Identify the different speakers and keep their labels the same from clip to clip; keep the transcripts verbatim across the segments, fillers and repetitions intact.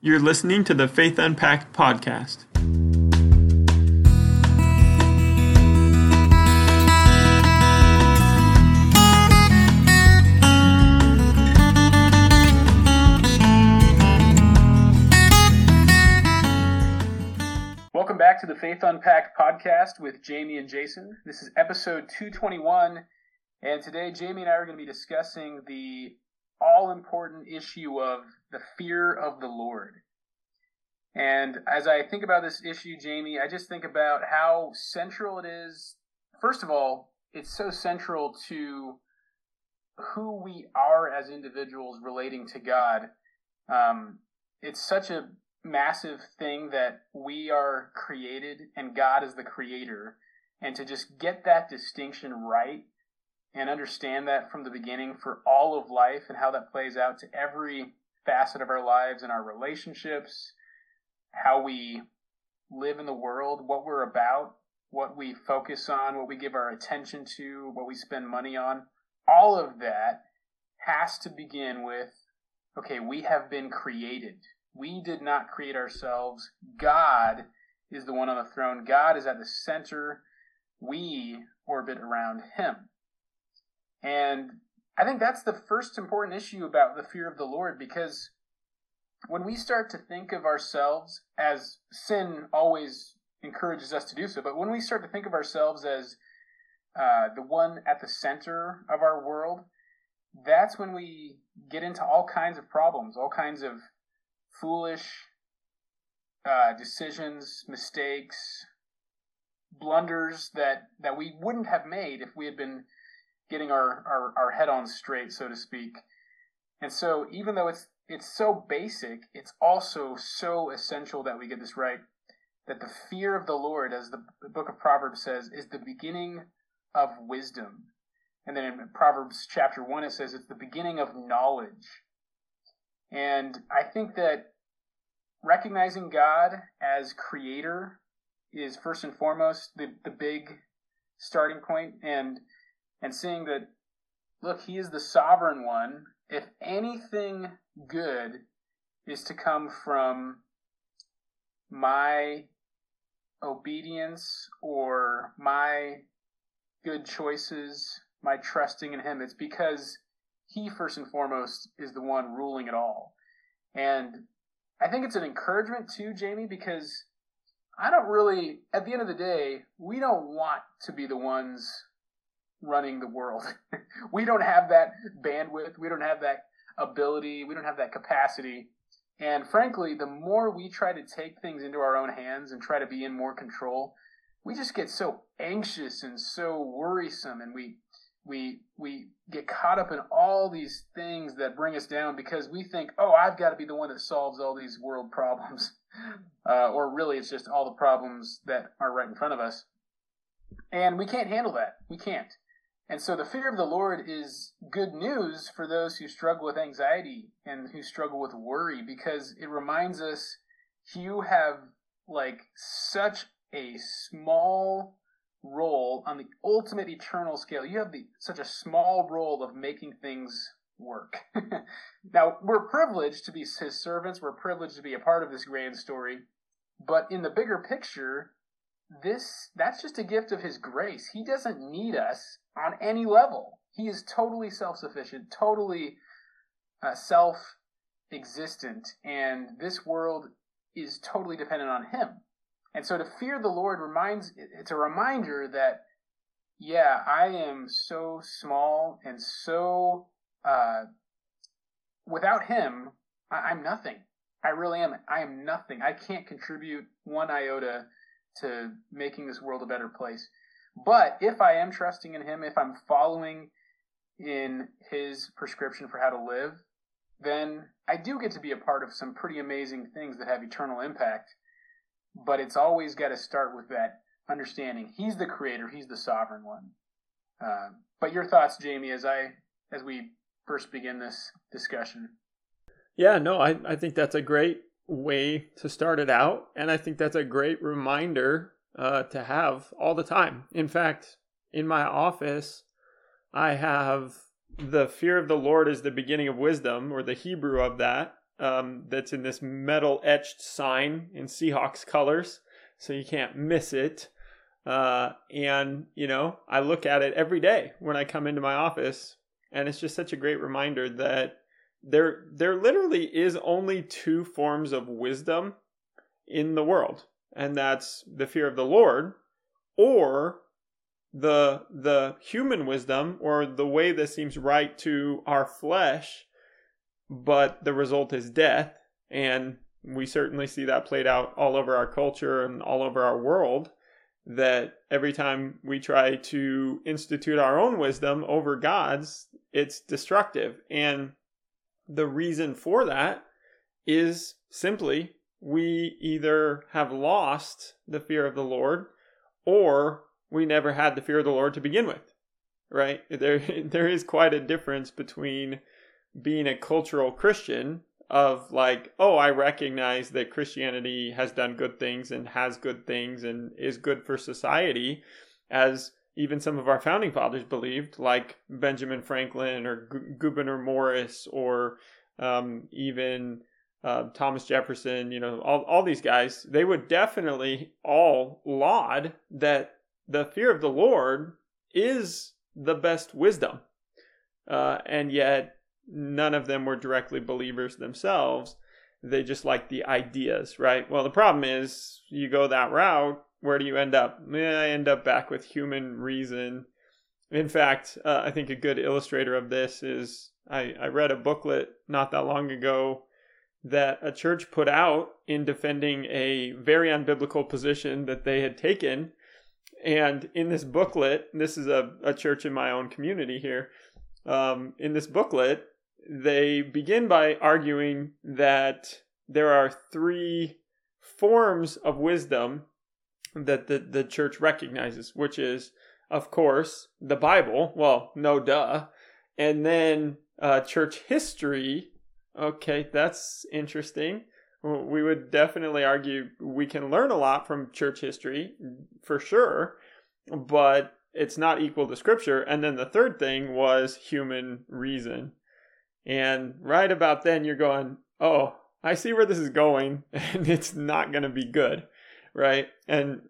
Speaker 1: You're listening to the Faith Unpacked podcast.
Speaker 2: Welcome back to the Faith Unpacked podcast with Jamie and Jason. This is episode two twenty-one, and today Jamie and I are going to be discussing the all-important issue of the fear of the Lord. And as I think about this issue, Jamie, I just think about how central it is. First of all, it's so central to who we are as individuals relating to God. Um, it's such a massive thing that we are created and God is the creator. And to just get that distinction right and understand that from the beginning for all of life and how that plays out to every facet of our lives and our relationships, how we live in the world, what we're about, what we focus on, what we give our attention to, what we spend money on, all of that has to begin with, okay, we have been created. We did not create ourselves. God is the one on the throne. God is at the center. We orbit around him. And I think that's the first important issue about the fear of the Lord, because when we start to think of ourselves as, sin always encourages us to do so, but when we start to think of ourselves as uh, the one at the center of our world, that's when we get into all kinds of problems, all kinds of foolish uh, decisions, mistakes, blunders that, that we wouldn't have made if we had been getting our, our, our head on straight, so to speak. And so even though it's it's so basic, it's also so essential that we get this right, that the fear of the Lord, as the book of Proverbs says, is the beginning of wisdom. And then in Proverbs chapter one, it says it's the beginning of knowledge. And I think that recognizing God as creator is first and foremost the, the big starting point, and and seeing that, look, he is the sovereign one. If anything good is to come from my obedience or my good choices, my trusting in him, it's because he first and foremost is the one ruling it all. And I think it's an encouragement too, Jamie, because I don't really, at the end of the day, we don't want to be the ones running the world. We don't have that bandwidth. We don't have that ability. We don't have that capacity. And frankly, the more we try to take things into our own hands and try to be in more control, we just get so anxious and so worrisome, and we we we get caught up in all these things that bring us down because we think, oh, I've got to be the one that solves all these world problems. Uh, or really, it's just all the problems that are right in front of us. And we can't handle that. We can't. And so the fear of the Lord is good news for those who struggle with anxiety and who struggle with worry, because it reminds us you have like such a small role on the ultimate eternal scale. You have the, such a small role of making things work. Now, we're privileged to be his servants. We're privileged to be a part of this grand story. But in the bigger picture, this that's just a gift of his grace. He doesn't need us on any level. He is totally self-sufficient, totally uh, self-existent, and this world is totally dependent on him. And so to fear the Lord reminds, it's a reminder that, yeah, I am so small and so, uh, without him, I, I'm nothing. I really am. I am nothing. I can't contribute one iota to making this world a better place. But if I am trusting in him, if I'm following in his prescription for how to live, then I do get to be a part of some pretty amazing things that have eternal impact. But it's always got to start with that understanding. He's the creator. He's the sovereign one. Uh, but your thoughts, Jamie, as I as we first begin this discussion?
Speaker 1: Yeah, no, I, I think that's a great way to start it out. And I think that's a great reminder uh, to have all the time. In fact, in my office, I have the fear of the Lord is the beginning of wisdom, or the Hebrew of that, um, that's in this metal etched sign in Seahawks colors, so you can't miss it. Uh, and, you know, I look at it every day when I come into my office, and it's just such a great reminder that there, there literally is only two forms of wisdom in the world, and that's the fear of the Lord, or the the human wisdom, or the way that seems right to our flesh, but the result is death. And we certainly see that played out all over our culture and all over our world, that every time we try to institute our own wisdom over God's, it's destructive. And the reason for that is simply we either have lost the fear of the Lord, or we never had the fear of the Lord to begin with, right? There, there is quite a difference between being a cultural Christian of like, oh, I recognize that Christianity has done good things and has good things and is good for society, as even some of our founding fathers believed, like Benjamin Franklin or G- Gouverneur Morris, or um, even uh, Thomas Jefferson, you know, all, all these guys. They would definitely all laud that the fear of the Lord is the best wisdom. Uh, and yet none of them were directly believers themselves. They just liked the ideas, right? Well, the problem is you go that route, where do you end up? Eh, I end up back with human reason. In fact, uh, I think a good illustrator of this is I, I read a booklet not that long ago that a church put out in defending a very unbiblical position that they had taken. And in this booklet, this is a, a church in my own community here. Um, in this booklet, they begin by arguing that there are three forms of wisdom that the, the church recognizes, which is, of course, the Bible. Well, no duh. And then uh, church history. Okay, that's interesting. We would definitely argue we can learn a lot from church history, for sure, but it's not equal to Scripture. And then the third thing was human reason. And right about then you're going, oh, I see where this is going, and it's not going to be good, right? And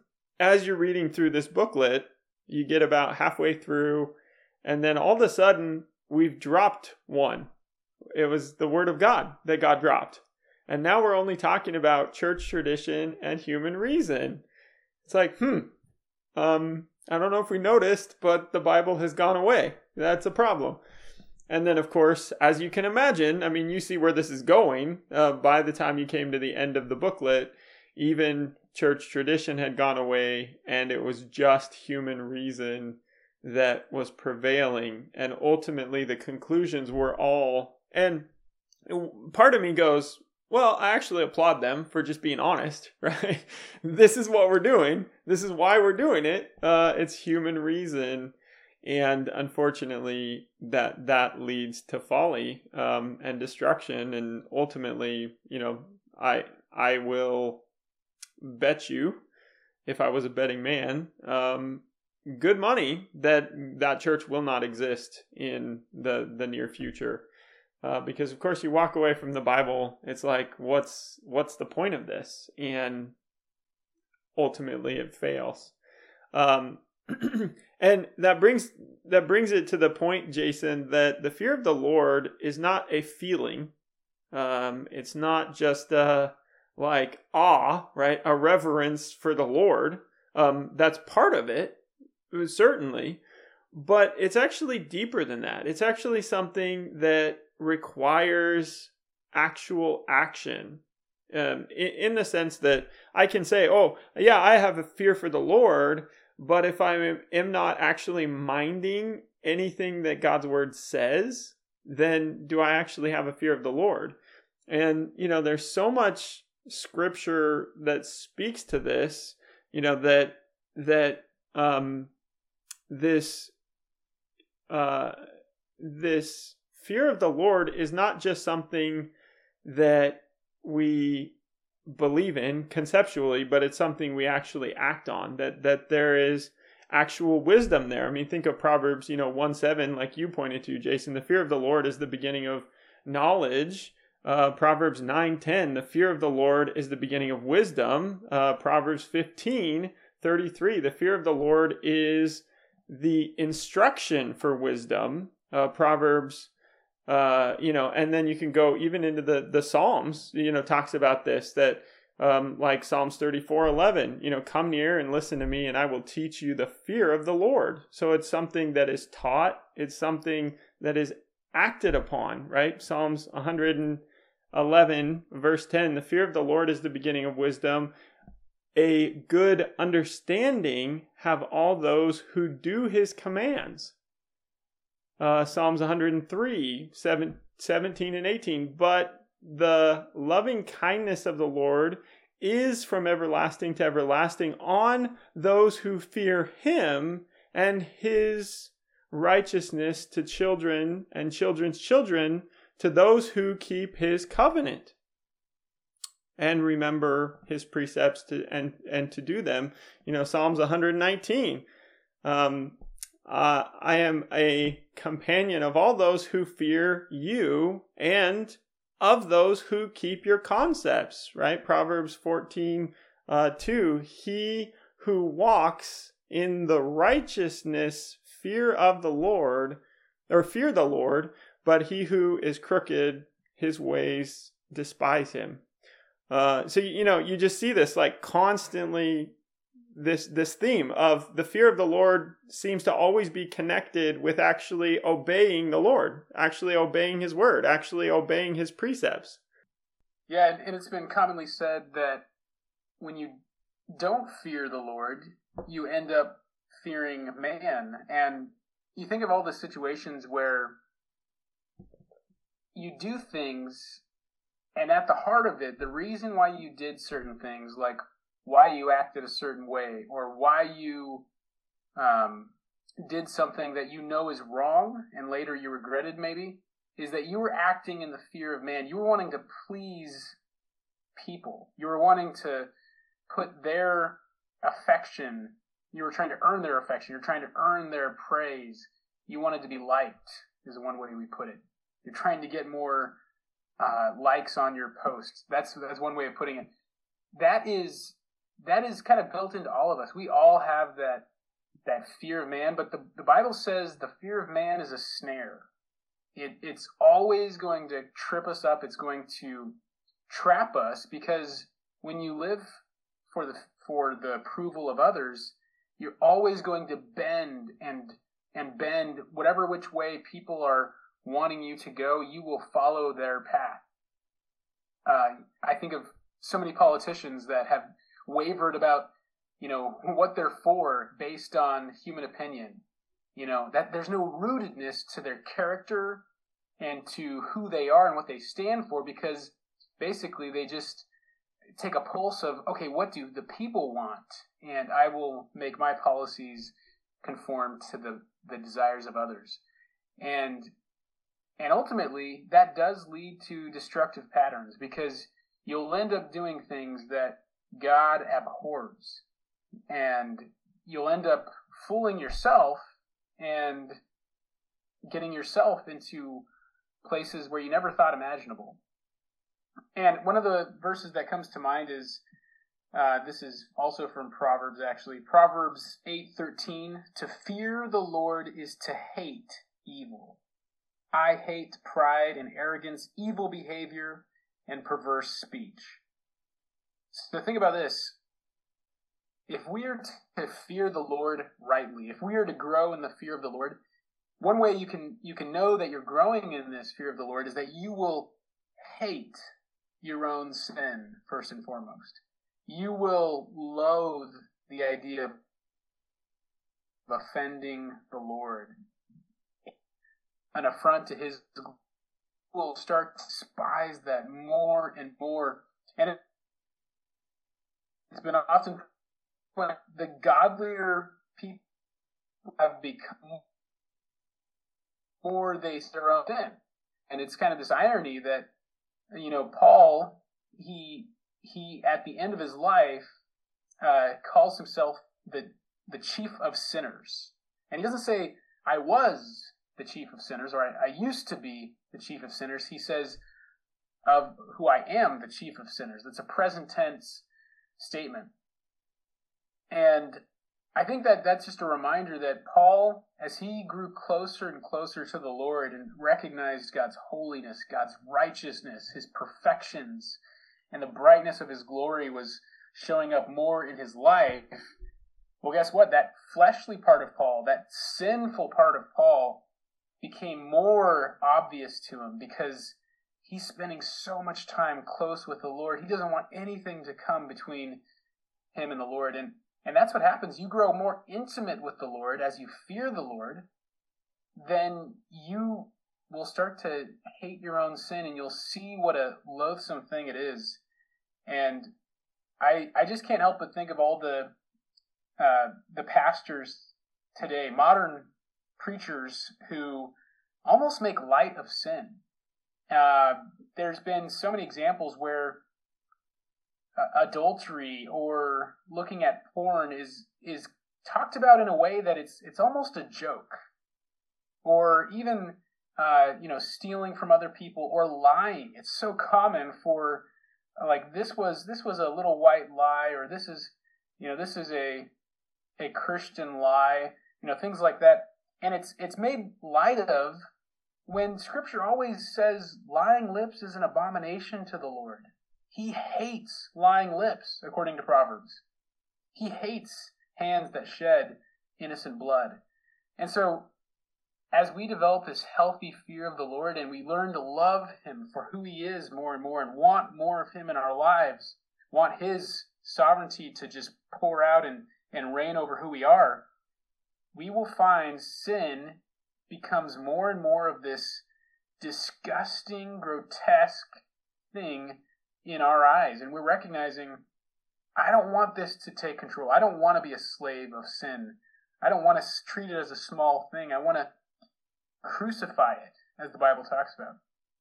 Speaker 1: as you're reading through this booklet, you get about halfway through, and then all of a sudden we've dropped one. It was the Word of God that got dropped. And now we're only talking about church tradition and human reason. It's like, hmm, um, I don't know if we noticed, but the Bible has gone away. That's a problem. And then, of course, as you can imagine, I mean, you see where this is going. Uh, by the time you came to the end of the booklet, even church tradition had gone away, and it was just human reason that was prevailing. And ultimately, the conclusions were all... And part of me goes, well, I actually applaud them for just being honest, right? This is what we're doing. This is why we're doing it. Uh, it's human reason. And unfortunately, that that leads to folly um, and destruction. And ultimately, you know, I I will bet you, if I was a betting man, um, good money that that church will not exist in the, the near future. Uh, because of course you walk away from the Bible, it's like, what's what's the point of this? And ultimately it fails. Um, and that brings that brings it to the point, Jason, that the fear of the Lord is not a feeling. Um, it's not just a, like awe, right? A reverence for the Lord. Um, that's part of it, certainly. But it's actually deeper than that. It's actually something that requires actual action, um, in, in the sense that I can say, oh, yeah, I have a fear for the Lord, but if I am not actually minding anything that God's word says, then do I actually have a fear of the Lord? And, you know, there's so much scripture that speaks to this, you know, that, that, um, this, uh, this fear of the Lord is not just something that we believe in conceptually, but it's something we actually act on, that, that there is actual wisdom there. I mean, think of Proverbs, you know, one seven, like you pointed to, Jason. The fear of the Lord is the beginning of knowledge, Uh, Proverbs nine ten, the fear of the Lord is the beginning of wisdom. Uh, Proverbs fifteen thirty-three, the fear of the Lord is the instruction for wisdom. Uh, Proverbs, uh, you know, and then you can go even into the, the Psalms, you know, talks about this, that um, like Psalms thirty-four eleven, you know, come near and listen to me and I will teach you the fear of the Lord. So it's something that is taught. It's something that is acted upon, right? Psalms one eleven verse ten, the fear of the Lord is the beginning of wisdom. A good understanding have all those who do his commands. Uh, Psalms one hundred three, seven, seventeen and eighteen. But the loving kindness of the Lord is from everlasting to everlasting on those who fear him, and his righteousness to children and children's children, to those who keep his covenant and remember his precepts to and and to do them. You know, Psalms one hundred nineteen. Um, uh, I am a companion of all those who fear you and of those who keep your concepts, right? Proverbs fourteen, uh, two. He who walks in the righteousness, fear of the Lord, or fear the Lord, but he who is crooked, his ways despise him. Uh, so, you know, you just see this like constantly, this this theme of the fear of the Lord seems to always be connected with actually obeying the Lord, actually obeying his word, actually obeying his precepts.
Speaker 2: Yeah, and it's been commonly said that when you don't fear the Lord, you end up fearing man. And you think of all the situations where you do things, and at the heart of it, the reason why you did certain things, like why you acted a certain way, or why you um, did something that you know is wrong and later you regretted maybe, is that you were acting in the fear of man. You were wanting to please people. You were wanting to put their affection, you were trying to earn their affection. You're trying to earn their praise. You wanted to be liked, is one way we put it. You're trying to get more uh, likes on your posts. That's that's one way of putting it. That is that is kind of built into all of us. We all have that that fear of man, but the, the Bible says the fear of man is a snare. It it's always going to trip us up. It's going to trap us, because when you live for the for the approval of others, you're always going to bend and and bend whatever which way people are wanting you to go. You will follow their path. Uh, I think of so many politicians that have wavered about, you know, what they're for based on human opinion. You know, that there's no rootedness to their character and to who they are and what they stand for, because basically they just take a pulse of, okay, what do the people want? And I will make my policies conform to the, the desires of others. And and ultimately, that does lead to destructive patterns, because you'll end up doing things that God abhors. And you'll end up fooling yourself and getting yourself into places where you never thought imaginable. And one of the verses that comes to mind is, uh, this is also from Proverbs, actually. Proverbs eight thirteen, to fear the Lord is to hate evil. I hate pride and arrogance, evil behavior, and perverse speech. So think about this. If we are to fear the Lord rightly, if we are to grow in the fear of the Lord, one way you can you can know that you're growing in this fear of the Lord is that you will hate your own sin, first and foremost. You will loathe the idea of offending the Lord. An affront to his, will start to despise that more and more. And it, it's been often when the godlier people have become, more they stir up in. And it's kind of this irony that, you know, Paul, he he at the end of his life uh, calls himself the the chief of sinners. And he doesn't say, I was the chief of sinners, or I, I used to be the chief of sinners. He says, of who I am, the chief of sinners. It's a present tense statement. And I think that that's just a reminder that Paul, as he grew closer and closer to the Lord and recognized God's holiness, God's righteousness, his perfections, and the brightness of his glory was showing up more in his life, well, guess what? That fleshly part of Paul, that sinful part of Paul, became more obvious to him because he's spending so much time close with the Lord. He doesn't want anything to come between him and the Lord. And, and that's what happens. You grow more intimate with the Lord as you fear the Lord, then you will start to hate your own sin, and you'll see what a loathsome thing it is. And I I just can't help but think of all the uh, the pastors today, modern preachers who almost make light of sin. Uh, there's been so many examples where uh, adultery or looking at porn is is talked about in a way that it's it's almost a joke, or even uh, you know stealing from other people or lying. It's so common for uh, like this was this was a little white lie, or this is you know this is a a Christian lie, you know things like that. And it's it's made light of when Scripture always says lying lips is an abomination to the Lord. He hates lying lips, according to Proverbs. He hates hands that shed innocent blood. And so, as we develop this healthy fear of the Lord and we learn to love Him for who He is more and more and want more of Him in our lives, want His sovereignty to just pour out and, and reign over who we are, we will find sin becomes more and more of this disgusting, grotesque thing in our eyes. And we're recognizing, I don't want this to take control. I don't want to be a slave of sin. I don't want to treat it as a small thing. I want to crucify it, as the Bible talks about.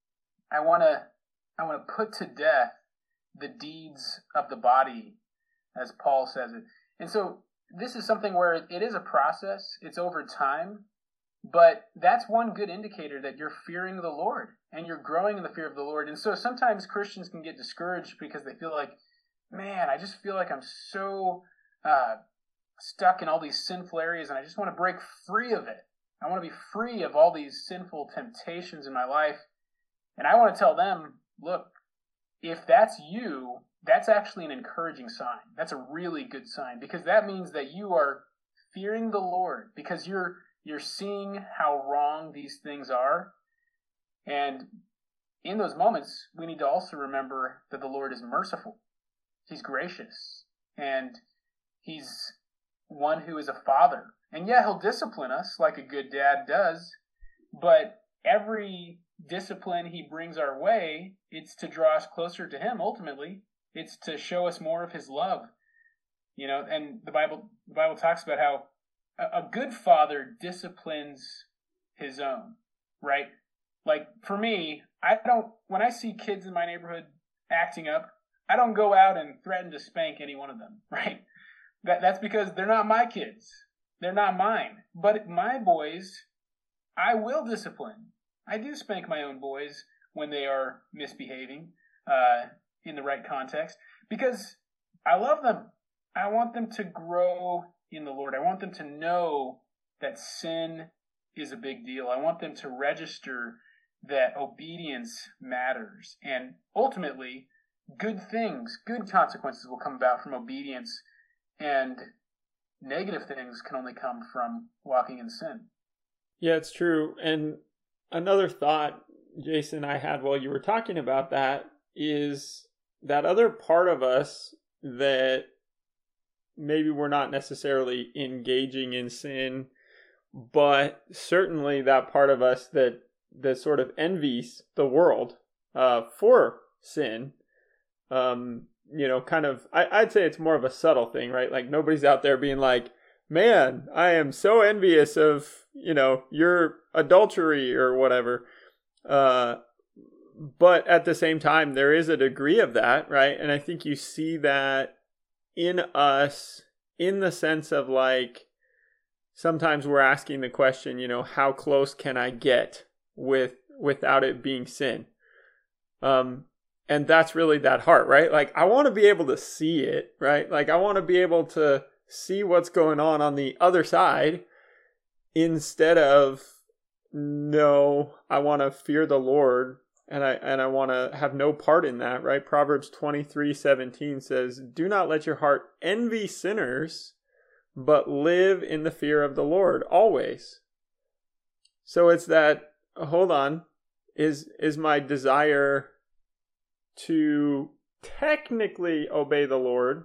Speaker 2: I want to I want to put to death the deeds of the body, as Paul says it. And so this is something where it is a process. It's over time. But that's one good indicator that you're fearing the Lord and you're growing in the fear of the Lord. And so sometimes Christians can get discouraged because they feel like, man, I just feel like I'm so uh, stuck in all these sinful areas and I just want to break free of it. I want to be free of all these sinful temptations in my life. And I want to tell them, look, if that's you, that's actually an encouraging sign. That's a really good sign, because that means that you are fearing the Lord, because you're You're seeing how wrong these things are. And in those moments, we need to also remember that the Lord is merciful. He's gracious. And He's one who is a father. And yeah, He'll discipline us like a good dad does. But every discipline He brings our way, it's to draw us closer to Him ultimately. It's to show us more of His love. You know, and the Bible the Bible talks about how a good father disciplines his own, right? Like for me, I don't, when I see kids in my neighborhood acting up, I don't go out and threaten to spank any one of them, right? That That's because they're not my kids. They're not mine. But my boys, I will discipline. I do spank my own boys when they are misbehaving uh, in the right context, because I love them. I want them to grow in the Lord. I want them to know that sin is a big deal. I want them to register that obedience matters. And ultimately, good things, good consequences will come about from obedience, and negative things can only come from walking in sin.
Speaker 1: Yeah, it's true. And another thought, Jason, I had while you were talking about that is that other part of us that maybe we're not necessarily engaging in sin, but certainly that part of us that that sort of envies the world uh, for sin. Um, you know, kind of, I, I'd say it's more of a subtle thing, right? Like nobody's out there being like, man, I am so envious of, you know, your adultery or whatever. Uh, but at the same time, there is a degree of that, right? And I think you see that in us, in the sense of like, sometimes we're asking the question, you know, how close can I get with without it being sin? Um, and that's really that heart, right? Like, I want to be able to see it, right? Like, I want to be able to see what's going on on the other side instead of, no, I want to fear the Lord and I and I want to have no part in that, right? Proverbs twenty-three seventeen says, "Do not let your heart envy sinners, but live in the fear of the Lord always." So it's that, hold on, is is my desire to technically obey the Lord,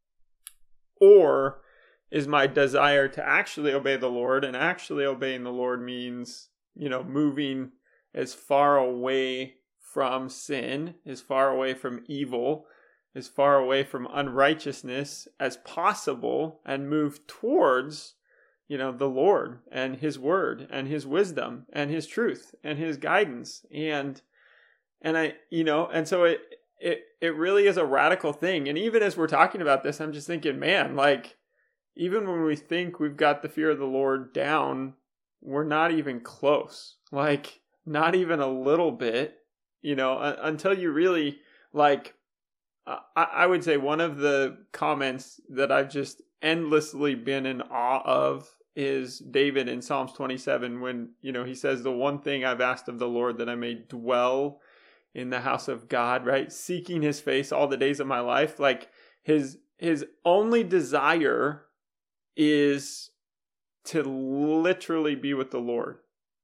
Speaker 1: or is my desire to actually obey the Lord? And actually obeying the Lord means, you know, moving as far away from sin, as far away from evil, as far away from unrighteousness as possible, and move towards, you know, the Lord and his word and his wisdom and his truth and his guidance. And, and I, you know, and so it, it, it really is a radical thing. And even as we're talking about this, I'm just thinking, man, like, even when we think we've got the fear of the Lord down, we're not even close. Like, not even a little bit, you know, uh, until you really, like, uh, I, I would say one of the comments that I've just endlessly been in awe of is David in Psalms twenty-seven, when, you know, he says, "The one thing I've asked of the Lord, that I may dwell in the house of God," right? Seeking his face all the days of my life. Like, his, his only desire is to literally be with the Lord.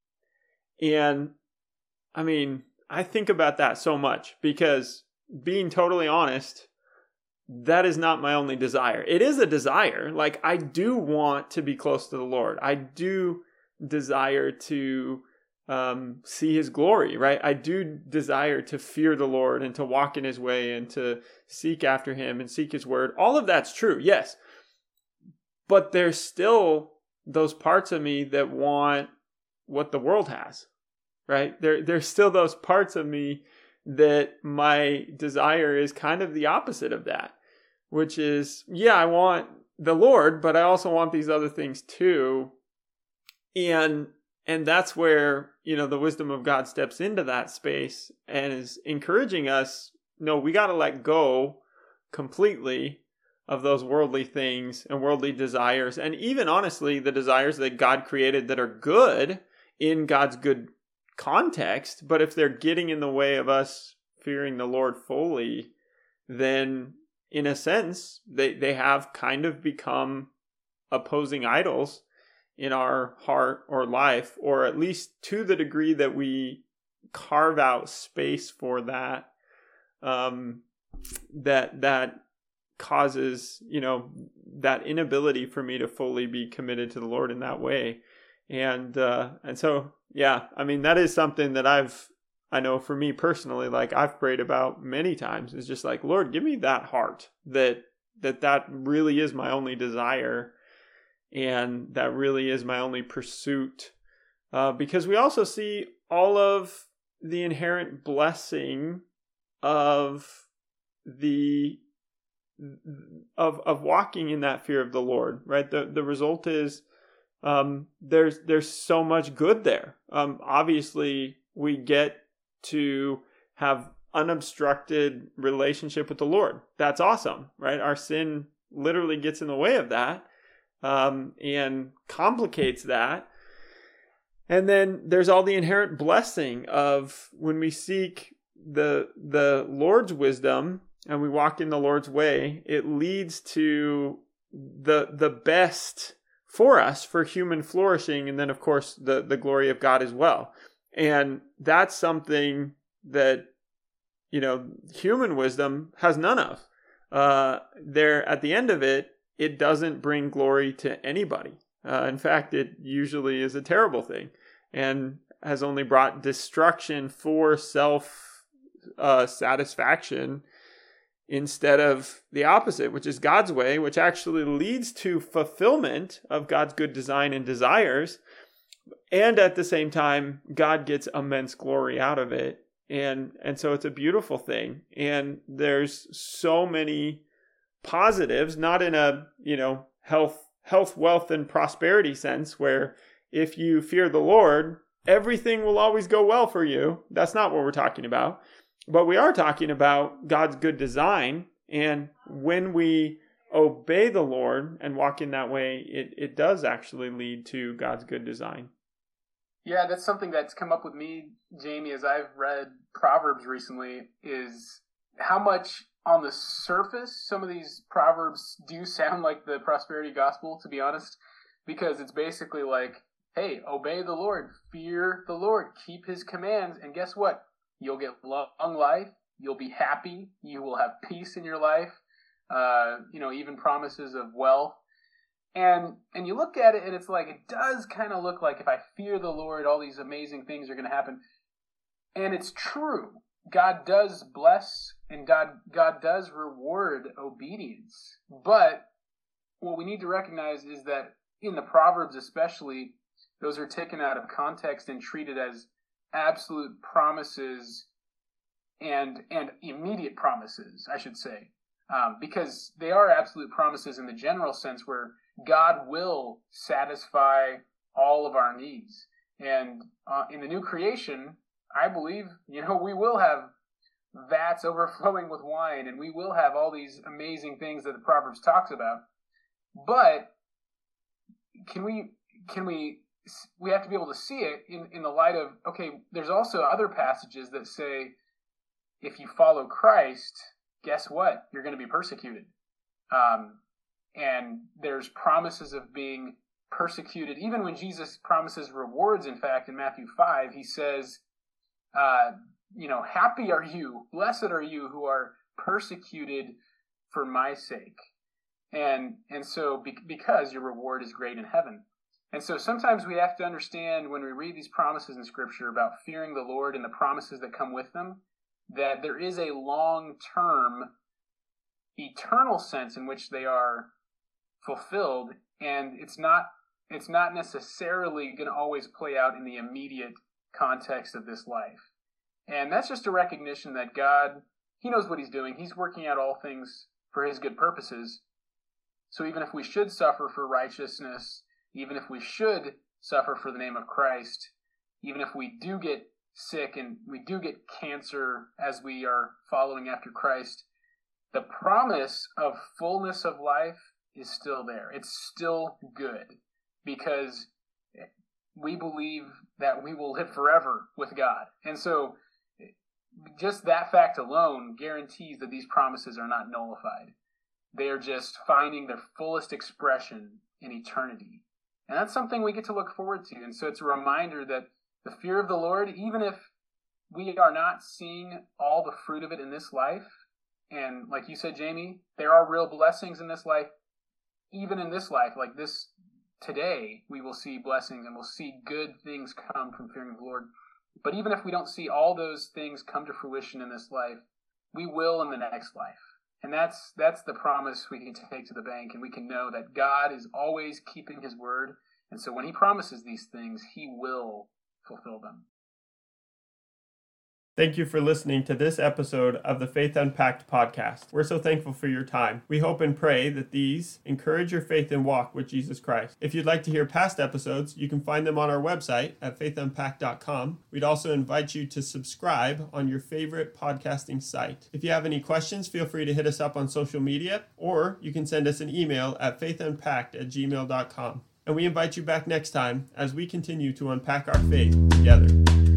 Speaker 1: And I mean, I think about that so much because, being totally honest, that is not my only desire. It is a desire. Like, I do want to be close to the Lord. I do desire to um, see his glory, right? I do desire to fear the Lord and to walk in his way and to seek after him and seek his word. All of that's true, yes. But there's still those parts of me that want what the world has, right? There, there's still those parts of me that my desire is kind of the opposite of that, which is, yeah, I want the Lord, but I also want these other things too. And, and that's where, you know, the wisdom of God steps into that space and is encouraging us, no, we got to let go completely of those worldly things and worldly desires, and even honestly the desires that God created that are good in God's good context. But if they're getting in the way of us fearing the Lord fully, then in a sense they, they have kind of become opposing idols in our heart or life, or at least to the degree that we carve out space for that, um, that that causes, you know, that inability for me to fully be committed to the Lord in that way. And, uh, and so, yeah, I mean, that is something that I've, I know for me personally, like, I've prayed about many times. It's just like, Lord, give me that heart that, that that really is my only desire. And that really is my only pursuit. Uh, because we also see all of the inherent blessing of the of of walking in that fear of the Lord, right? The the result is um, there's there's so much good there. Um, obviously, we get to have unobstructed relationship with the Lord. That's awesome, right? Our sin literally gets in the way of that, um, and complicates that. And then there's all the inherent blessing of when we seek the the Lord's wisdom and we walk in the Lord's way, it leads to the the best for us, for human flourishing, and then of course the, the glory of God as well. And that's something that, you know, human wisdom has none of. Uh, there, at the end of it, it doesn't bring glory to anybody. Uh, in fact, it usually is a terrible thing and has only brought destruction for self uh, satisfaction, instead of the opposite, which is God's way, which actually leads to fulfillment of God's good design and desires. And at the same time, God gets immense glory out of it. And, and so it's a beautiful thing. And there's so many positives, not in a, you know, health, health, wealth, and prosperity sense, where if you fear the Lord, everything will always go well for you. That's not what we're talking about. but we are talking about God's good design. And when we obey the Lord and walk in that way, it, it does actually lead to God's good design.
Speaker 2: Yeah, that's something that's come up with me, Jamie, as I've read Proverbs recently, is how much on the surface some of these Proverbs do sound like the prosperity gospel, to be honest, because it's basically like, hey, obey the Lord, fear the Lord, keep his commands, and guess what? You'll get long life, you'll be happy, you will have peace in your life, uh, you know, even promises of wealth. And and you look at it and it's like, it does kind of look like if I fear the Lord, all these amazing things are going to happen. And it's true. God does bless and God God does reward obedience. But what we need to recognize is that in the Proverbs especially, those are taken out of context and treated as absolute promises and and immediate promises, I should say. Um, because they are absolute promises in the general sense where God will satisfy all of our needs. And uh, in the new creation, I believe, you know, we will have vats overflowing with wine, and we will have all these amazing things that the Proverbs talks about. But can we, can we, we have to be able to see it in, in the light of, okay, there's also other passages that say, if you follow Christ, guess what? You're going to be persecuted. Um, and there's promises of being persecuted. Even when Jesus promises rewards, in fact, in Matthew five, he says, uh, you know, happy are you, blessed are you who are persecuted for my sake. And and so be, because your reward is great in heaven. And so sometimes we have to understand when we read these promises in Scripture about fearing the Lord and the promises that come with them, that there is a long-term, eternal sense in which they are fulfilled, and it's not it's not necessarily going to always play out in the immediate context of this life. And that's just a recognition that God, he knows what he's doing. He's working out all things for his good purposes. So even if we should suffer for righteousness, even if we should suffer for the name of Christ, even if we do get sick and we do get cancer as we are following after Christ, the promise of fullness of life is still there. It's still good because we believe that we will live forever with God. And so just that fact alone guarantees that these promises are not nullified. They are just finding their fullest expression in eternity. And that's something we get to look forward to. And so it's a reminder that the fear of the Lord, even if we are not seeing all the fruit of it in this life, and like you said, Jamie, there are real blessings in this life. Even in this life, like this today, we will see blessings and we'll see good things come from fearing the Lord. But even if we don't see all those things come to fruition in this life, we will in the next life. And that's that's the promise we can take to the bank, and we can know that God is always keeping his word. And so when he promises these things, he will fulfill them.
Speaker 1: Thank you for listening to this episode of the Faith Unpacked podcast. We're so thankful for your time. We hope and pray that these encourage your faith and walk with Jesus Christ. If you'd like to hear past episodes, you can find them on our website at faith unpacked dot com. We'd also invite you to subscribe on your favorite podcasting site. If you have any questions, feel free to hit us up on social media, or you can send us an email at faith unpacked at gmail dot com. And we invite you back next time as we continue to unpack our faith together.